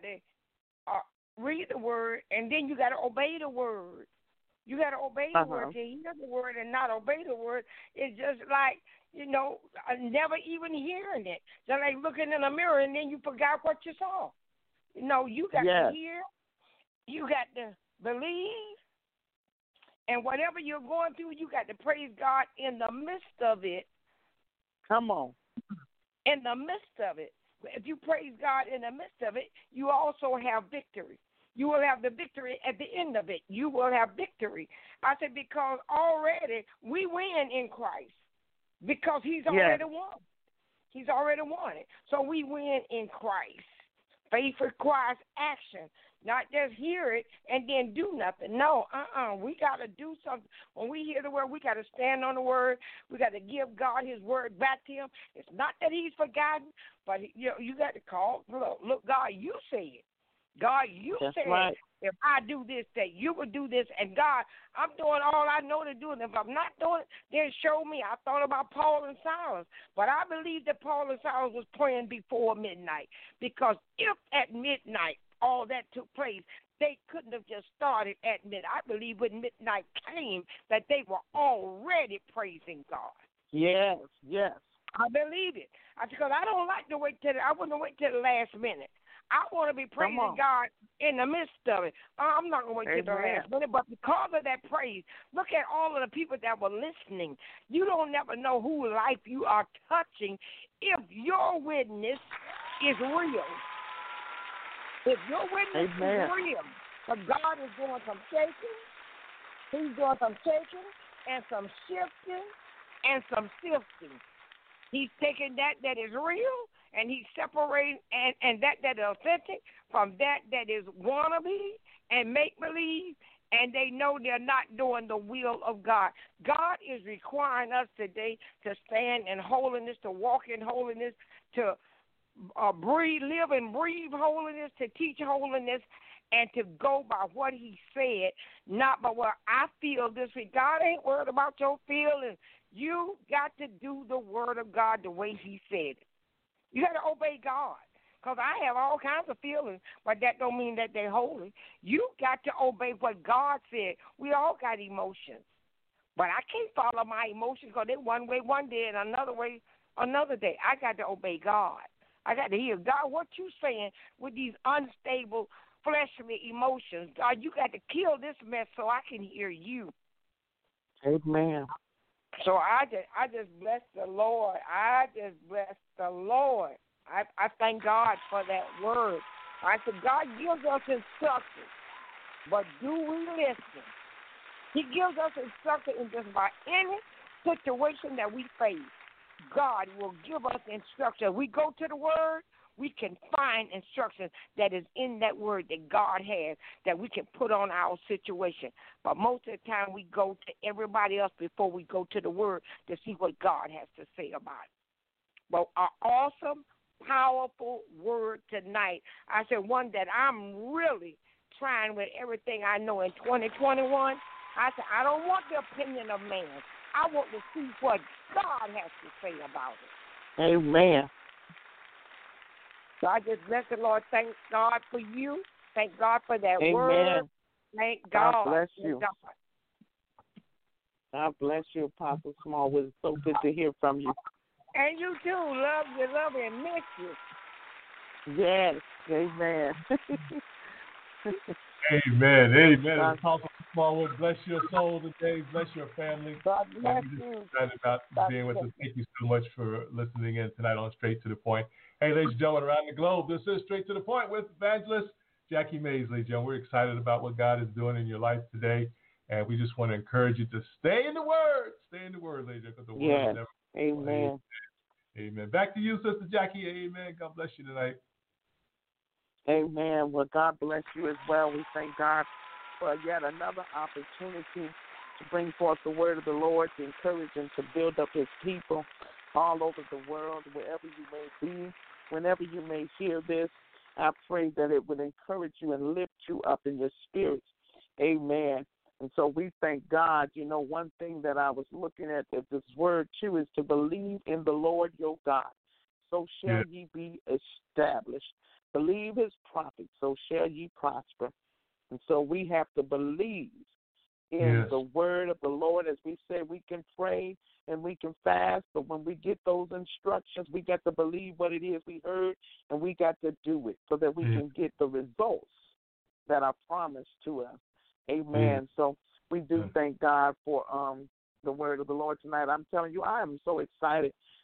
read the word, and then you got to obey the word. You got to obey the word. To hear the word and not obey the word is just like, never even hearing it. Just like looking in a mirror and then you forgot what you saw. You got to hear. You got to believe. And whatever you're going through, you got to praise God in the midst of it. Come on. In the midst of it, if you praise God in the midst of it, you also have victory. You will have the victory at the end of it. You will have victory. I said, because already we win in Christ. Because he's already won. He's already won it. So we win in Christ. Faith requires action, not just hear it and then do nothing. No, we got to do something. When we hear the word, we got to stand on the word. We got to give God his word back to him. It's not that he's forgotten, but you got to call. Look, God, you said. God, you said, right. If I do this, that you will do this. And God, I'm doing all I know to do. And if I'm not doing it, then show me. I thought about Paul and Silas. But I believe that Paul and Silas was praying before midnight. Because if at midnight all that took place, they couldn't have just started at midnight. I believe when midnight came that they were already praising God. Yes. I believe it. Because I don't like to wait I wouldn't wait till the last minute. I want to be praising God in the midst of it. I'm not going to wait till the last minute, but because of that praise, look at all of the people that were listening. You don't never know whose life you are touching if your witness is real. If your witness is real, but God is doing some shaking, he's doing some shaking and some shifting and some sifting. He's taking that is real, and he's separating and that is authentic from that is wannabe and make-believe, and they know they're not doing the will of God. God is requiring us today to stand in holiness, to walk in holiness, to live and breathe holiness, to teach holiness, and to go by what he said, not by what I feel this week. God ain't worried about your feelings. You got to do the word of God the way he said it. You got to obey God, because I have all kinds of feelings, but that don't mean that they're holy. You got to obey what God said. We all got emotions, but I can't follow my emotions because they're one way one day and another way another day. I got to obey God. I got to hear, God, what you saying with these unstable fleshly emotions. God, you got to kill this mess so I can hear you. Amen. So I just bless the Lord. I thank God for that word. I said, God gives us instructions, but do we listen? He gives us instructions in just about any situation that we face. God will give us instructions. We go to the word, we can find instructions that is in that word that God has that we can put on our situation. But most of the time we go to everybody else before we go to the word to see what God has to say about it. But an awesome, powerful word tonight. I said one that I'm really trying with everything I know in 2021. I said I don't want the opinion of man. I want to see what God has to say about it. Amen. So I just bless the Lord. Thank God for you. Thank God for that word. Thank God. God bless you. God bless you, Apostle Smallwood. It's so good to hear from you. And you too. Love you, and miss you. Yes. Amen. Amen. Apostle Smallwood, bless your soul today. Bless your family. God bless you. We're just excited about being with us. Thank you so much for listening in tonight on Straight to the Point. Hey, ladies and gentlemen, around the globe, this is Straight to the Point with evangelist Jackie Mays. Ladies and gentlemen, we're excited about what God is doing in your life today, and we just want to encourage you to stay in the Word. Stay in the Word, ladies and gentlemen, because the Word is never. Amen. Amen. Back to you, Sister Jackie. Amen. God bless you tonight. Amen. Well, God bless you as well. We thank God for yet another opportunity to bring forth the word of the Lord, to encourage and to build up his people all over the world, wherever you may be, whenever you may hear this. I pray that it would encourage you and lift you up in your spirits. Amen. And so we thank God. You know, one thing that I was looking at this word too is to believe in the Lord your God. So shall ye be established. Believe his prophets, so shall ye prosper. And so we have to believe in the word of the Lord. As we said, we can pray and we can fast, but when we get those instructions, we got to believe what it is we heard, and we got to do it so that we can get the results that are promised to us. Amen. So we do thank God for the word of the Lord tonight. I'm telling you, I am so excited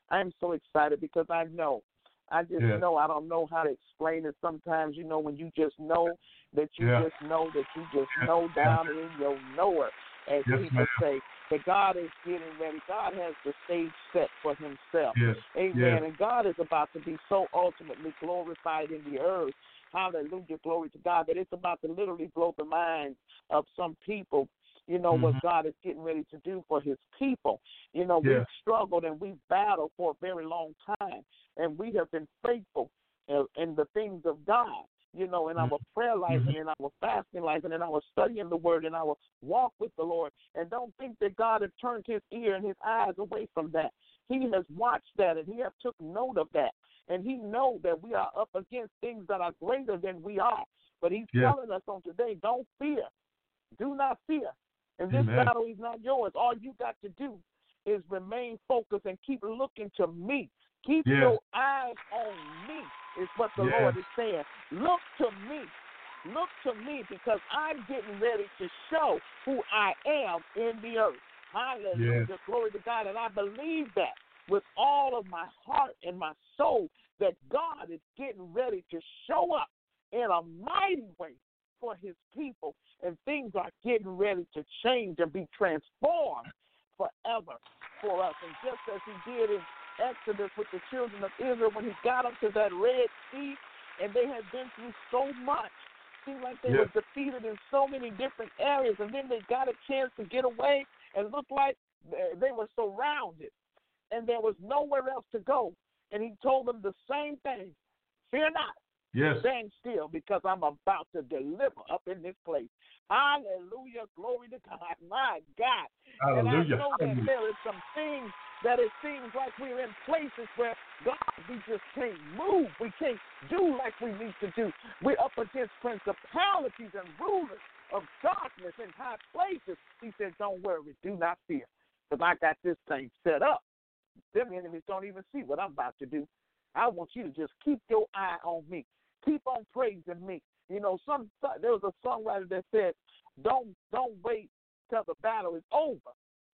I'm so excited because I know. I just know. I don't know how to explain it. Sometimes, when you just know that you just know that you just know down in your knower, as people say, that God is getting ready. God has the stage set for himself. Amen. And God is about to be so ultimately glorified in the earth. Hallelujah. Glory to God. That it's about to literally blow the minds of some people. What God is getting ready to do for his people. We've struggled and we've battled for a very long time. And we have been faithful in the things of God, in our prayer life and in our fasting life and in our studying the word and our walk with the Lord. And don't think that God has turned his ear and his eyes away from that. He has watched that and he has took note of that. And he knows that we are up against things that are greater than we are. But he's telling us on today, don't fear. Do not fear. And this battle is not yours. All you got to do is remain focused and keep looking to me. Keep your eyes on me is what the Lord is saying. Look to me. Look to me because I'm getting ready to show who I am in the earth. Hallelujah. Glory to God. And I believe that with all of my heart and my soul that God is getting ready to show up in a mighty way for his people, and things are getting ready to change and be transformed forever for us. And just as he did in Exodus with the children of Israel when he got up to that Red Sea, and they had been through so much. Seemed like they were defeated in so many different areas, and then they got a chance to get away and looked like they were surrounded, and there was nowhere else to go. And he told them the same thing. Fear not. Stand still because I'm about to deliver up in this place. Hallelujah. Glory to God. My God. Hallelujah. And I know that there is some things that it seems like we're in places where, God, we just can't move. We can't do like we need to do. We're up against principalities and rulers of darkness in high places. He said, don't worry. Do not fear because I got this thing set up. Them enemies don't even see what I'm about to do. I want you to just keep your eye on me. Keep on praising me. There was a songwriter that said, don't wait till the battle is over.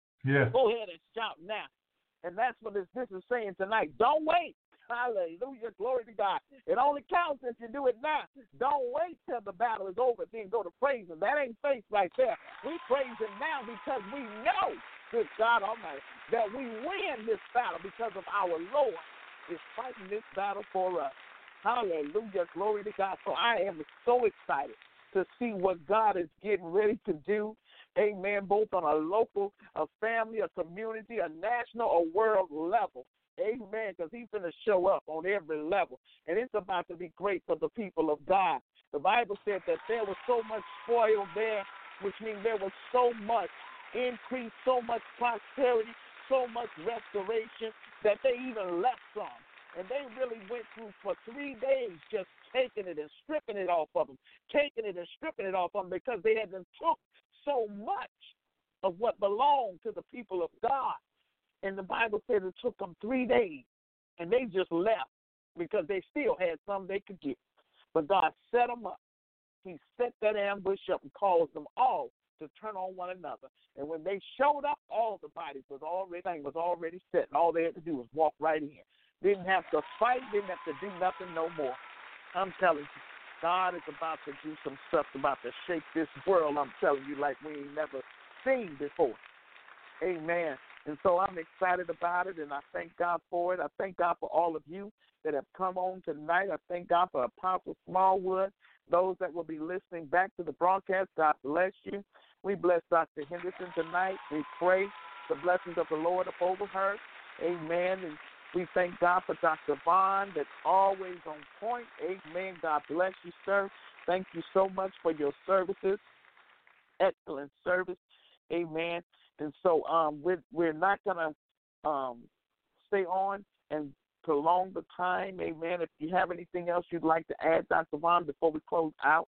Go ahead and shout now. And that's what this is saying tonight. Don't wait. Hallelujah. Glory to God. It only counts if you do it now. Don't wait till the battle is over, then go to praise him. That ain't faith right there. We praise him now because we know, good God Almighty, that we win this battle because of our Lord is fighting this battle for us. Hallelujah. Glory to God. So I am so excited to see what God is getting ready to do. Amen. Both on a local, a family, a community, a national, a world level. Amen. Because he's going to show up on every level. And it's about to be great for the people of God. The Bible said that there was so much spoil there, which means there was so much increase, so much prosperity, so much restoration that they even left some. And they really went through for 3 days just taking it and stripping it off of them, taking it and stripping it off of them because they had been took so much of what belonged to the people of God. And the Bible said it took them 3 days, and they just left because they still had some they could get. But God set them up. He set that ambush up and caused them all to turn on one another. And when they showed up, all the bodies was already set, and all they had to do was walk right in. Didn't have to fight, didn't have to do nothing no more. I'm telling you, God is about to do some stuff, about to shake this world, I'm telling you, like we ain't never seen before. Amen. And so I'm excited about it, and I thank God for it. I thank God for all of you that have come on tonight. I thank God for Apostle Smallwood, those that will be listening back to the broadcast. God bless you. We bless Dr. Henderson tonight. We pray the blessings of the Lord up over her. Amen. And we thank God for Dr. Vaughn, that's always on point. Amen. God bless you, sir. Thank you so much for your services. Excellent service. Amen. And so we're not going to stay on and prolong the time. Amen. If you have anything else you'd like to add, Dr. Vaughn, before we close out.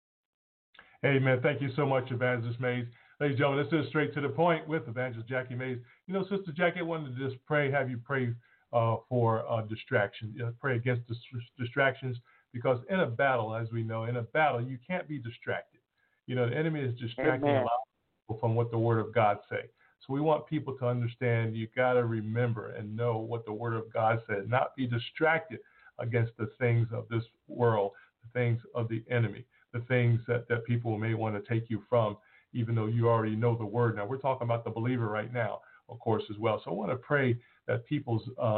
Amen. Thank you so much, Evangelist Mays. Ladies and gentlemen, this is Straight to the Point with Evangelist Jackie Mays. Sister Jackie, I wanted to just have you pray for distraction. Pray against distractions, because in a battle, as we know, you can't be distracted. The enemy is distracting a lot of people from what the Word of God say. So we want people to understand you got to remember and know what the Word of God says, not be distracted against the things of this world, the things of the enemy, the things that people may want to take you from, even though you already know the Word. Now, we're talking about the believer right now, of course, as well. So I want to pray that people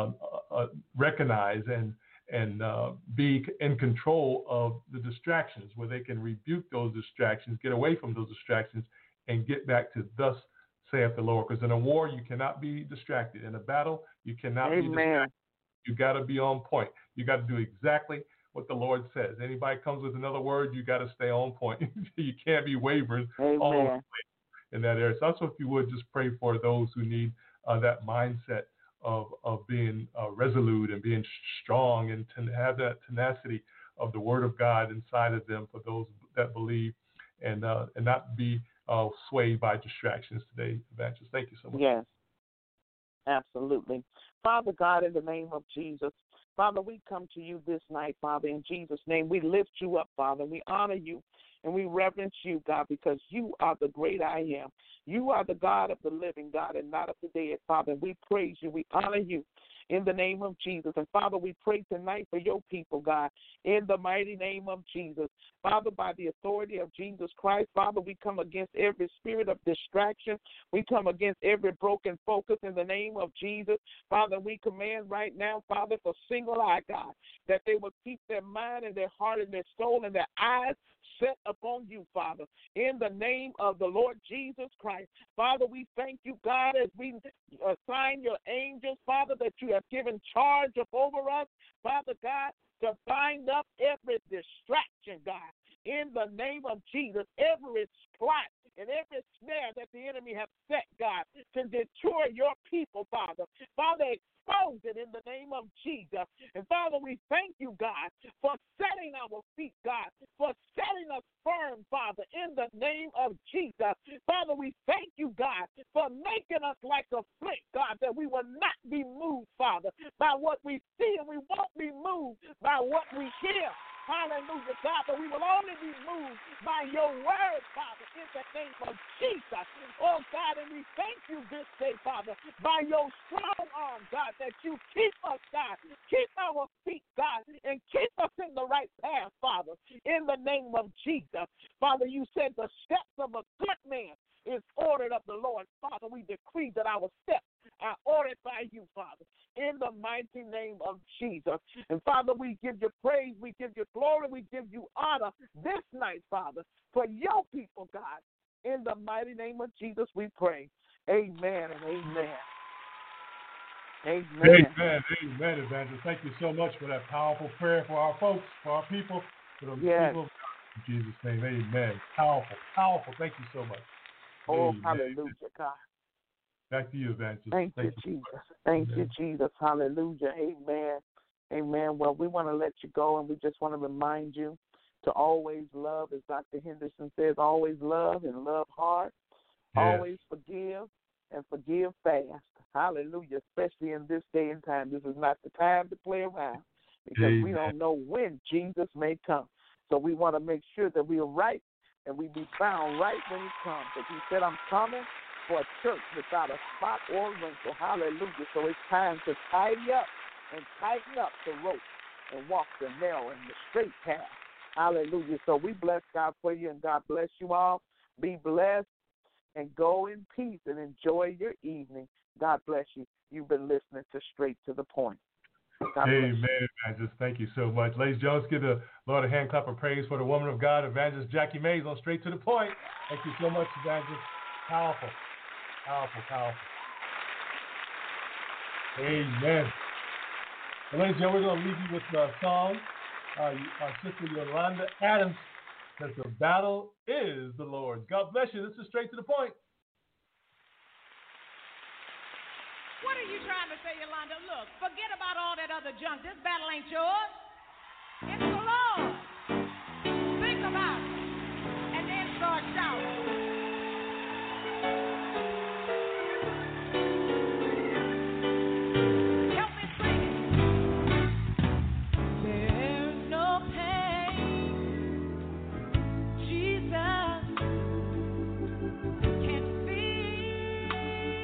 recognize and be in control of the distractions, where they can rebuke those distractions, get away from those distractions, and get back to thus saith the Lord. Because in a war, you cannot be distracted. In a battle, you cannot be distracted. You got to be on point. You got to do exactly what the Lord says. Anybody comes with another word, you got to stay on point. You can't be wavering all in that area. So also, if you would, just pray for those who need that mindset of being resolute and being strong, and to have that tenacity of the Word of God inside of them for those that believe, and not be swayed by distractions today, Evangelist. Thank you so much. Yes, absolutely. Father God, in the name of Jesus, Father, we come to you this night, Father, in Jesus' name. We lift you up, Father. We honor you and we reverence you, God, because you are the great I am. You are the God of the living, God, and not of the dead, Father. And we praise you. We honor you in the name of Jesus. And, Father, we pray tonight for your people, God, in the mighty name of Jesus. Father, by the authority of Jesus Christ, Father, we come against every spirit of distraction. We come against every broken focus in the name of Jesus. Father, we command right now, Father, for single eye, God, that they will keep their mind and their heart and their soul and their eyes set upon you, Father, in the name of the Lord Jesus Christ. Father, we thank you, God, as we assign your angels, Father, that you have given charge of over us, Father God, to bind up every distraction, God, in the name of Jesus, every plot and every snare that the enemy has set, God, to deter your people, Father. Father, expose it in the name of Jesus. And Father, we thank you, God, for setting our feet, God, for setting us firm, Father, in the name of Jesus. Father, we thank you, God, for making us like a flint, God, that we will not be moved, Father, by what we see, and we won't be moved by what we hear. Hallelujah, God, but we will only be moved by your word, Father, in the name of Jesus. Oh, God, and we thank you this day, Father, by your strong arm, God, that you keep us, God, keep our feet, God, and keep us in the right path, Father, in the name of Jesus. Father, you said the steps of a good man is ordered of the Lord. Father, we decree that our steps are ordered by you, Father, in the mighty name of Jesus. And Father, we give you praise, we give you glory, we give you honor this night, Father, for your people, God. In the mighty name of Jesus, we pray. Amen and amen. Amen. Amen. Amen, Evangelist. Thank you so much for that powerful prayer for our folks, for our people, for those people of God. In Jesus' name, amen. Powerful, powerful. Thank you so much. Oh, amen. Hallelujah, God. Back to you, Evangelist. Thank you, Jesus. Thank you, Jesus. Hallelujah. Amen. Amen. Well, we want to let you go, and we just want to remind you to always love, as Dr. Henderson says, always love and love hard. Yes. Always forgive and forgive fast. Hallelujah. Especially in this day and time. This is not the time to play around, because we don't know when Jesus may come. So we want to make sure that we are right and we be found right when he comes. As he said, I'm coming for a church without a spot or wrinkle. Hallelujah. So it's time to tidy up and tighten up the rope and walk the narrow and the straight path. Hallelujah. So we bless God for you, and God bless you all. Be blessed and go in peace and enjoy your evening. God bless you. You've been listening to Straight to the Point. Amen, Evangelist. Thank you so much. Ladies and gentlemen, give the Lord a hand clap of praise for the woman of God, Evangelist Jackie Mays, on Straight to the Point. Thank you so much, Evangelist. Powerful, powerful, powerful. Amen. Well, ladies and gentlemen, we're going to leave you with a song. Our sister Yolanda Adams says, "The battle is the Lord's." God bless you. This is Straight to the Point. What are you trying to say, Yolanda? Look, forget about all that other junk. This battle ain't yours. It's the Lord. Think about it. And then start shouting. Help me sing it. There's no pain Jesus can't feel.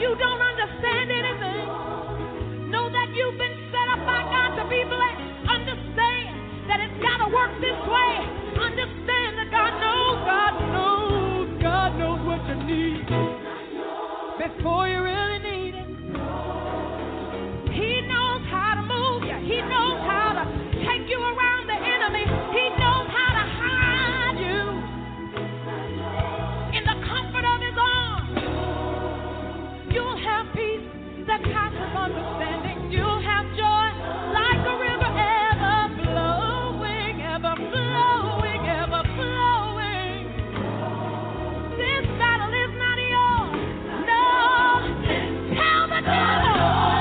you don't understand anything, know that you've been set up by God to be blessed. Understand that it's got to work this way. Understand that God knows what you need before you really need it. He knows how to move you. He knows how to take you around the enemy. He knows how to hide you in the comfort of his arms. You'll have peace that passes understanding. You'll have joy like a river ever flowing, ever flowing, ever flowing. This battle is not yours. No. Tell the devil.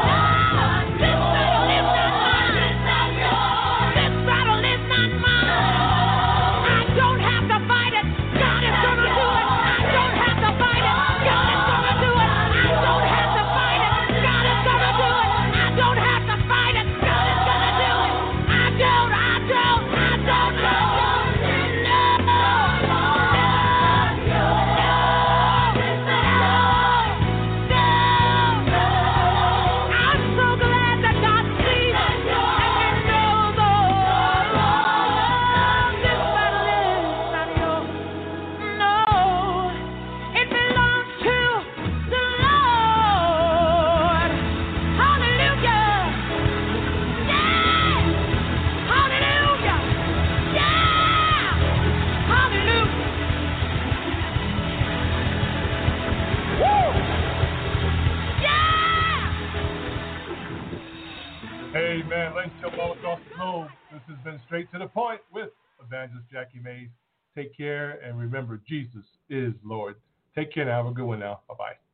Amen. Ladies and gentlemen, all across the globe, this has been Straight to the Point with Evangelist Jackie Mays. Take care, and remember, Jesus is Lord. Take care now. Have a good one now. Bye-bye.